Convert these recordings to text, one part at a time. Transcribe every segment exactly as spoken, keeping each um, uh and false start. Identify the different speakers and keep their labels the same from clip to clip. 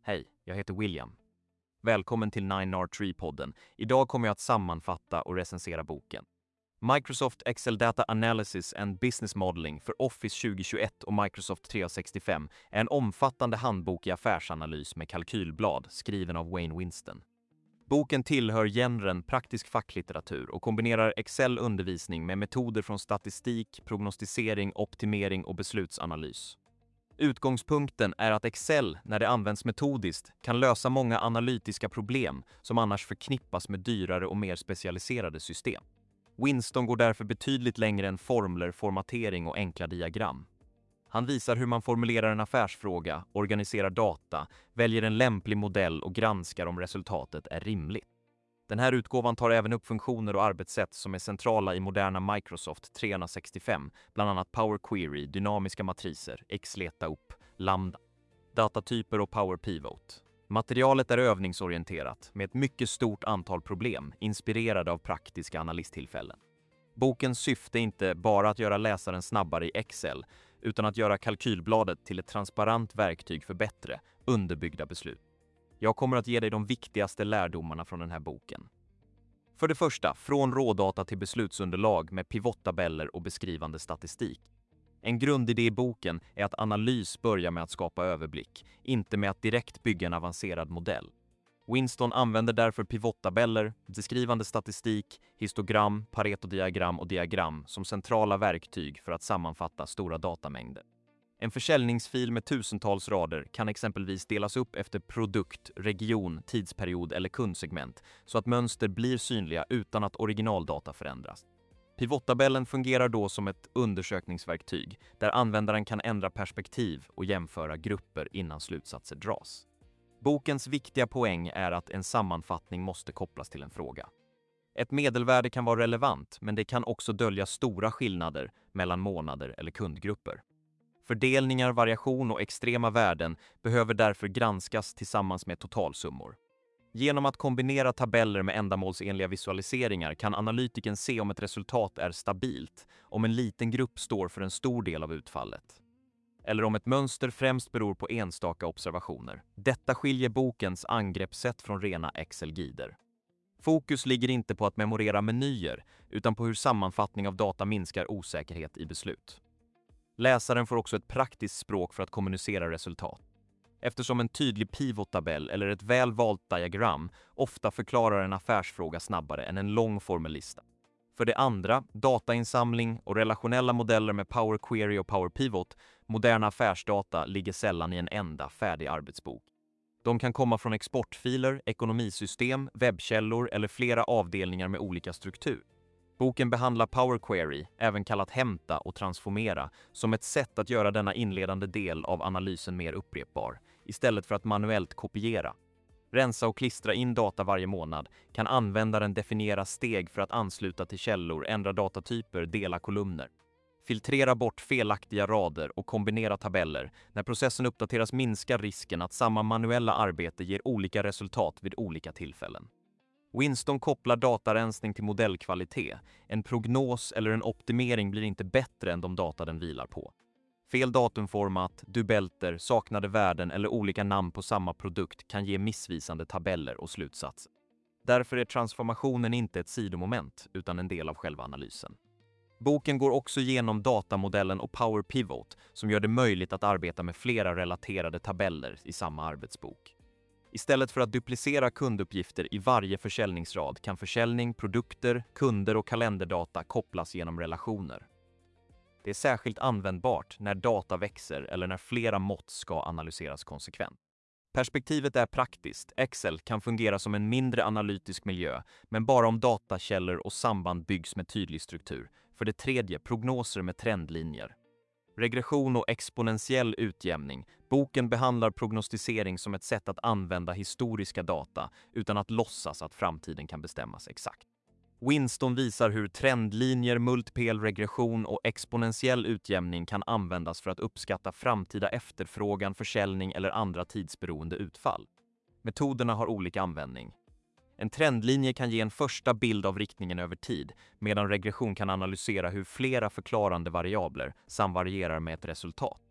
Speaker 1: Hej, jag heter William. Välkommen till nine R tre-podden. Idag kommer jag att sammanfatta och recensera boken. Microsoft Excel Data Analysis and Business Modeling för Office tjugohundratjugoett och Microsoft trehundrasextiofem är en omfattande handbok i affärsanalys med kalkylblad skriven av Wayne Winston. Boken tillhör genren praktisk facklitteratur och kombinerar Excel-undervisning med metoder från statistik, prognostisering, optimering och beslutsanalys. Utgångspunkten är att Excel, när det används metodiskt, kan lösa många analytiska problem som annars förknippas med dyrare och mer specialiserade system. Winston går därför betydligt längre än formler, formatering och enkla diagram. Han visar hur man formulerar en affärsfråga, organiserar data, väljer en lämplig modell och granskar om resultatet är rimligt. Den här utgåvan tar även upp funktioner och arbetssätt som är centrala i moderna Microsoft trehundrasextiofem, bland annat Power Query, dynamiska matriser, XLETA-upp, Lambda, datatyper och Power Pivot. Materialet är övningsorienterat med ett mycket stort antal problem, inspirerade av praktiska analysttillfällen. Bokens syfte är inte bara att göra läsaren snabbare i Excel, utan att göra kalkylbladet till ett transparent verktyg för bättre, underbyggda beslut. Jag kommer att ge dig de viktigaste lärdomarna från den här boken. För det första, från rådata till beslutsunderlag med pivottabeller och beskrivande statistik. En grundidé i boken är att analys börjar med att skapa överblick, inte med att direkt bygga en avancerad modell. Winston använder därför pivottabeller, beskrivande statistik, histogram, paretodiagram och diagram som centrala verktyg för att sammanfatta stora datamängder. En försäljningsfil med tusentals rader kan exempelvis delas upp efter produkt, region, tidsperiod eller kundsegment så att mönster blir synliga utan att originaldata förändras. Pivottabellen fungerar då som ett undersökningsverktyg där användaren kan ändra perspektiv och jämföra grupper innan slutsatser dras. Bokens viktiga poäng är att en sammanfattning måste kopplas till en fråga. Ett medelvärde kan vara relevant, men det kan också dölja stora skillnader mellan månader eller kundgrupper. Fördelningar, variation och extrema värden behöver därför granskas tillsammans med totalsummor. Genom att kombinera tabeller med ändamålsenliga visualiseringar kan analytikern se om ett resultat är stabilt, om en liten grupp står för en stor del av utfallet. Eller om ett mönster främst beror på enstaka observationer. Detta skiljer bokens angreppssätt från rena Excel-guider. Fokus ligger inte på att memorera menyer, utan på hur sammanfattning av data minskar osäkerhet i beslut. Läsaren får också ett praktiskt språk för att kommunicera resultat, eftersom en tydlig pivottabell eller ett väl valt diagram ofta förklarar en affärsfråga snabbare än en lång formellista. För det andra, datainsamling och relationella modeller med Power Query och Power Pivot, moderna affärsdata ligger sällan i en enda färdig arbetsbok. De kan komma från exportfiler, ekonomisystem, webbkällor eller flera avdelningar med olika struktur. Boken behandlar Power Query, även kallat hämta och transformera, som ett sätt att göra denna inledande del av analysen mer upprepbar, istället för att manuellt kopiera. Rensa och klistra in data varje månad kan användaren definiera steg för att ansluta till källor, ändra datatyper, dela kolumner. Filtrera bort felaktiga rader och kombinera tabeller. När processen uppdateras minskar risken att samma manuella arbete ger olika resultat vid olika tillfällen. Winston kopplar datarensning till modellkvalitet. En prognos eller en optimering blir inte bättre än de data den vilar på. Fel datumformat, dubelter, saknade värden eller olika namn på samma produkt kan ge missvisande tabeller och slutsatser. Därför är transformationen inte ett sidomoment utan en del av själva analysen. Boken går också igenom datamodellen och Power Pivot som gör det möjligt att arbeta med flera relaterade tabeller i samma arbetsbok. Istället för att duplicera kunduppgifter i varje försäljningsrad kan försäljning, produkter, kunder och kalenderdata kopplas genom relationer. Det är särskilt användbart när data växer eller när flera mått ska analyseras konsekvent. Perspektivet är praktiskt. Excel kan fungera som en mindre analytisk miljö, men bara om datakällor och samband byggs med tydlig struktur. För det tredje, prognoser med trendlinjer. Regression och exponentiell utjämning. Boken behandlar prognostisering som ett sätt att använda historiska data utan att låtsas att framtiden kan bestämmas exakt. Winston visar hur trendlinjer, multipel regression och exponentiell utjämning kan användas för att uppskatta framtida efterfrågan, försäljning eller andra tidsberoende utfall. Metoderna har olika användning. En trendlinje kan ge en första bild av riktningen över tid, medan regression kan analysera hur flera förklarande variabler samvarierar med ett resultat.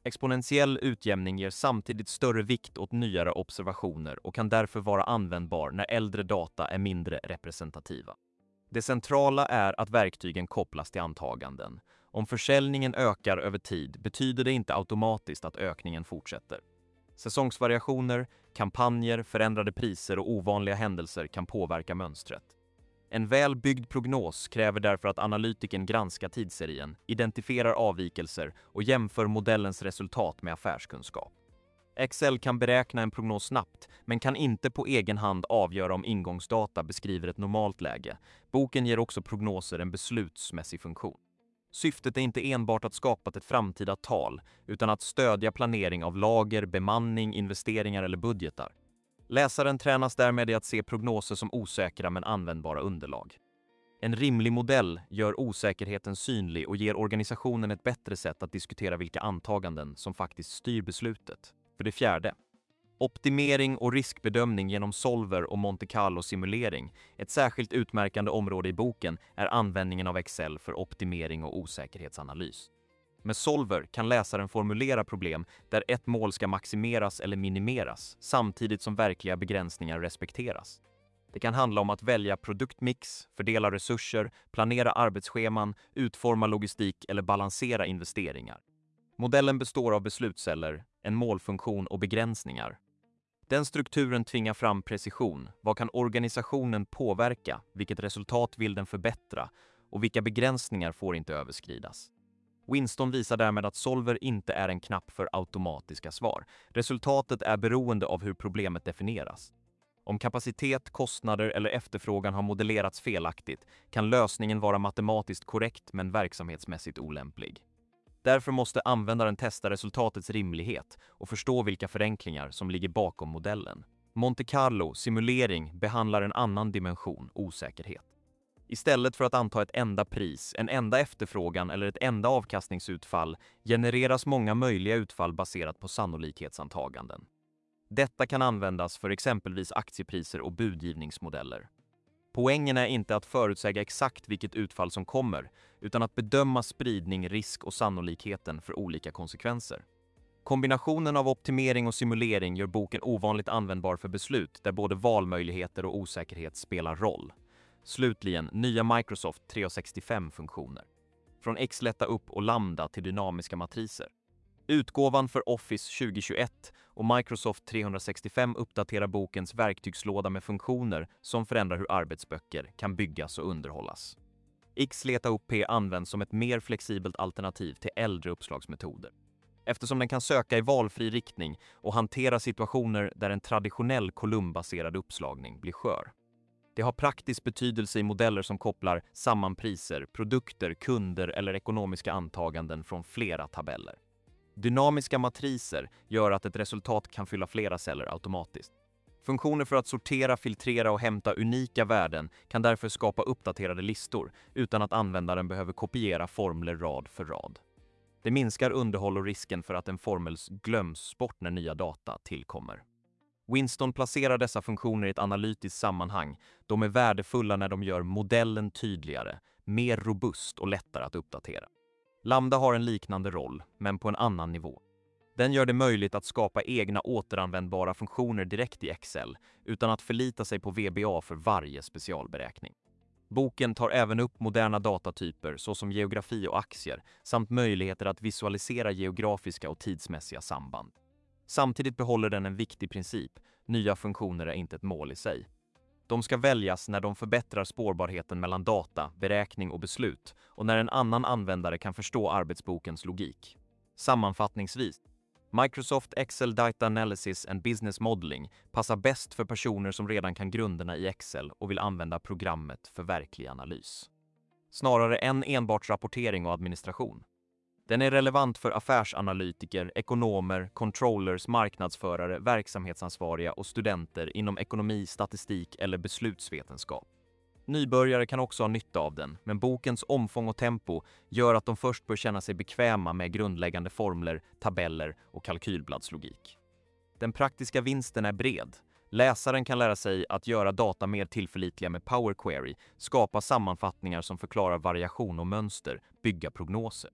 Speaker 1: Exponentiell utjämning ger samtidigt större vikt åt nyare observationer och kan därför vara användbar när äldre data är mindre representativa. Det centrala är att verktygen kopplas till antaganden. Om försäljningen ökar över tid betyder det inte automatiskt att ökningen fortsätter. Säsongsvariationer, kampanjer, förändrade priser och ovanliga händelser kan påverka mönstret. En väl byggd prognos kräver därför att analytikern granskar tidsserien, identifierar avvikelser och jämför modellens resultat med affärskunskap. Excel kan beräkna en prognos snabbt, men kan inte på egen hand avgöra om ingångsdata beskriver ett normalt läge. Boken ger också prognoser en beslutsmässig funktion. Syftet är inte enbart att skapa ett framtida tal, utan att stödja planering av lager, bemanning, investeringar eller budgetar. Läsaren tränas därmed i att se prognoser som osäkra men användbara underlag. En rimlig modell gör osäkerheten synlig och ger organisationen ett bättre sätt att diskutera vilka antaganden som faktiskt styr beslutet. För det fjärde. Optimering och riskbedömning genom Solver och Monte Carlo-simulering. Ett särskilt utmärkande område i boken är användningen av Excel för optimering och osäkerhetsanalys. Med Solver kan läsaren formulera problem där ett mål ska maximeras eller minimeras, samtidigt som verkliga begränsningar respekteras. Det kan handla om att välja produktmix, fördela resurser, planera arbetsscheman, utforma logistik eller balansera investeringar. Modellen består av beslutsceller, en målfunktion och begränsningar. Den strukturen tvingar fram precision. Vad kan organisationen påverka? Vilket resultat vill den förbättra? Och vilka begränsningar får inte överskridas? Winston visar därmed att Solver inte är en knapp för automatiska svar. Resultatet är beroende av hur problemet definieras. Om kapacitet, kostnader eller efterfrågan har modellerats felaktigt kan lösningen vara matematiskt korrekt men verksamhetsmässigt olämplig. Därför måste användaren testa resultatets rimlighet och förstå vilka förenklingar som ligger bakom modellen. Monte Carlo simulering behandlar en annan dimension, osäkerhet. Istället för att anta ett enda pris, en enda efterfrågan eller ett enda avkastningsutfall genereras många möjliga utfall baserat på sannolikhetsantaganden. Detta kan användas för exempelvis aktiepriser och budgivningsmodeller. Poängen är inte att förutsäga exakt vilket utfall som kommer, utan att bedöma spridning, risk och sannolikheten för olika konsekvenser. Kombinationen av optimering och simulering gör boken ovanligt användbar för beslut där både valmöjligheter och osäkerhet spelar roll. Slutligen, nya Microsoft trehundrasextiofem-funktioner. Från Xleta upp och Lambda till dynamiska matriser. Utgåvan för Office tjugohundratjugoett och Microsoft trehundrasextiofem uppdaterar bokens verktygslåda med funktioner som förändrar hur arbetsböcker kan byggas och underhållas. Xleta upp används som ett mer flexibelt alternativ till äldre uppslagsmetoder, eftersom den kan söka i valfri riktning och hantera situationer där en traditionell kolumnbaserad uppslagning blir skör. Det har praktisk betydelse i modeller som kopplar samman priser, produkter, kunder eller ekonomiska antaganden från flera tabeller. Dynamiska matriser gör att ett resultat kan fylla flera celler automatiskt. Funktioner för att sortera, filtrera och hämta unika värden kan därför skapa uppdaterade listor utan att användaren behöver kopiera formler rad för rad. Det minskar underhåll och risken för att en formel glöms bort när nya data tillkommer. Winston placerar dessa funktioner i ett analytiskt sammanhang. De är värdefulla när de gör modellen tydligare, mer robust och lättare att uppdatera. Lambda har en liknande roll, men på en annan nivå. Den gör det möjligt att skapa egna återanvändbara funktioner direkt i Excel utan att förlita sig på V B A för varje specialberäkning. Boken tar även upp moderna datatyper såsom geografi och aktier samt möjligheter att visualisera geografiska och tidsmässiga samband. Samtidigt behåller den en viktig princip: nya funktioner är inte ett mål i sig. De ska väljas när de förbättrar spårbarheten mellan data, beräkning och beslut och när en annan användare kan förstå arbetsbokens logik. Sammanfattningsvis, Microsoft Excel Data Analysis and Business Modeling passar bäst för personer som redan kan grunderna i Excel och vill använda programmet för verklig analys, snarare än enbart rapportering och administration. Den är relevant för affärsanalytiker, ekonomer, controllers, marknadsförare, verksamhetsansvariga och studenter inom ekonomi, statistik eller beslutsvetenskap. Nybörjare kan också ha nytta av den, men bokens omfång och tempo gör att de först bör känna sig bekväma med grundläggande formler, tabeller och kalkylbladdslogik. Den praktiska vinsten är bred. Läsaren kan lära sig att göra data mer tillförlitliga med Power Query, skapa sammanfattningar som förklarar variation och mönster, bygga prognoser.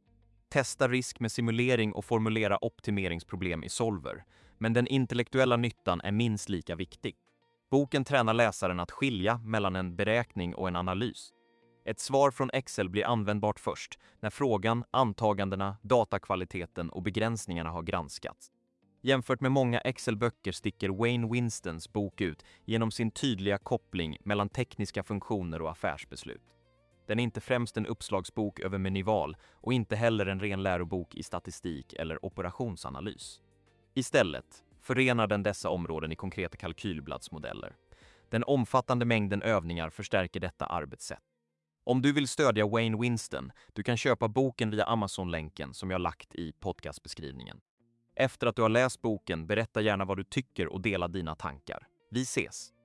Speaker 1: Testa risk med simulering och formulera optimeringsproblem i Solver. Men den intellektuella nyttan är minst lika viktig. Boken tränar läsaren att skilja mellan en beräkning och en analys. Ett svar från Excel blir användbart först när frågan, antagandena, datakvaliteten och begränsningarna har granskats. Jämfört med många Excel-böcker sticker Wayne Winstons bok ut genom sin tydliga koppling mellan tekniska funktioner och affärsbeslut. Den är inte främst en uppslagsbok över menyval och inte heller en ren lärobok i statistik eller operationsanalys. Istället förenar den dessa områden i konkreta kalkylbladsmodeller. Den omfattande mängden övningar förstärker detta arbetssätt. Om du vill stödja Wayne Winston, du kan köpa boken via Amazon-länken som jag lagt i podcastbeskrivningen. Efter att du har läst boken, berätta gärna vad du tycker och dela dina tankar. Vi ses!